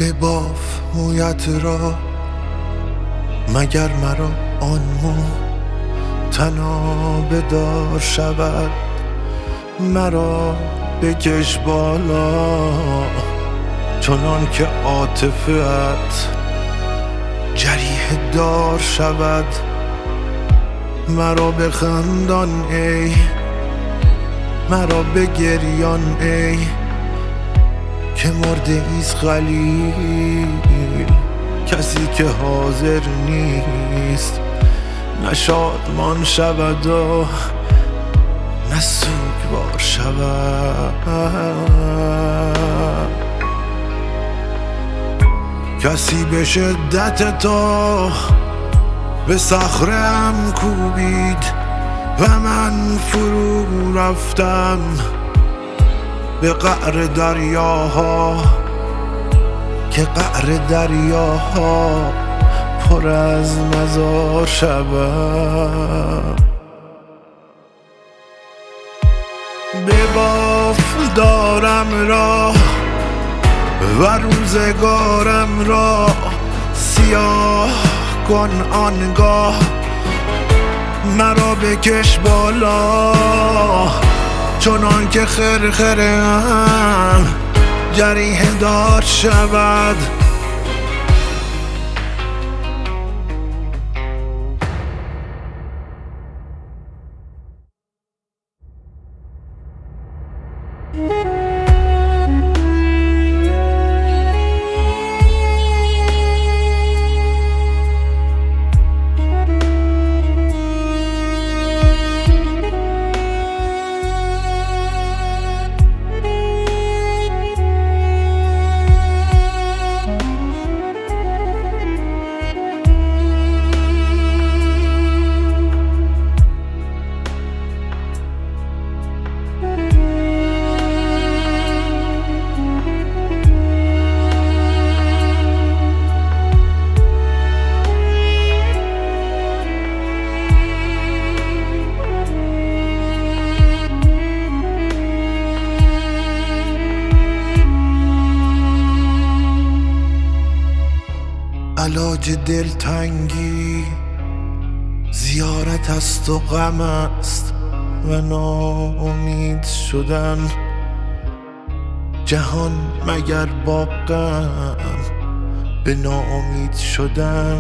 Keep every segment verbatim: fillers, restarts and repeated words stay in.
بباف مویت را، مگر مرا آن مو تنابه دار شود. مرا بکش بالا چنان که عاطفه‌ات جریحه دار شود. مرا بخندان ای، مرا بگریان ای، که مرده ایست خلیل، کسی که حاضر نیست نه شادمان شود و نه سوگوار شود. کسی به شدت تو به صخره‌ام کوبید و من فرو رفتم به قعر دریاها، که قعر دریاها پر از مزار شود. بباف دارم راه و روزگارم را، سیاه کن آنگاه مرا بکش بالا چنان که خرخره‌ام جریحه دار شود. علاج دلتنگی زیارت است و غم است و ناامید شدن. جهان مگر با غم به ناامید شدن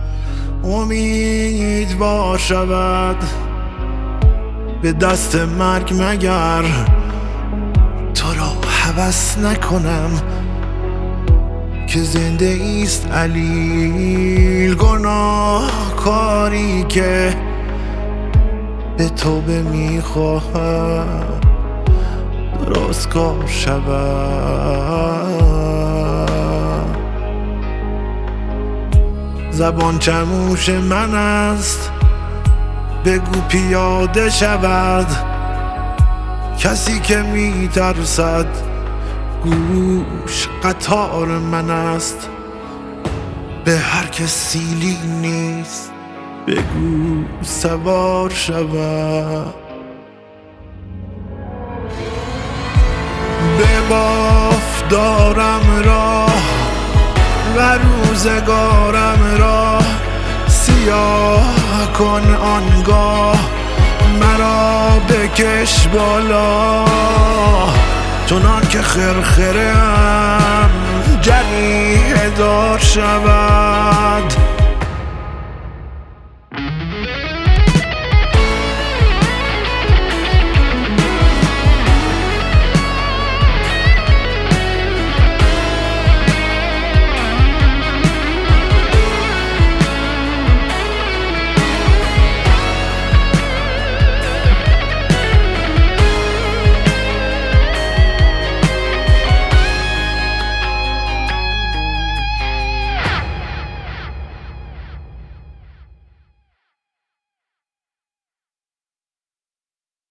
امیدوار شود. به دست مرگ مگر تو را هوس نکنم، که زنده ایست علیل. گناه کاری که به توبه میخواهم درست کار شود. زبان چموش من است، بگو پیاده شود. کسی که میترسد گوش قطار من است. به هر که سیلی نیست بگو سوار شود. بباف دارم راه و روزگارم را، سیاه کن آنگاه مرا بکش بالا چنان که خرخره‌ام جریحه دار شود.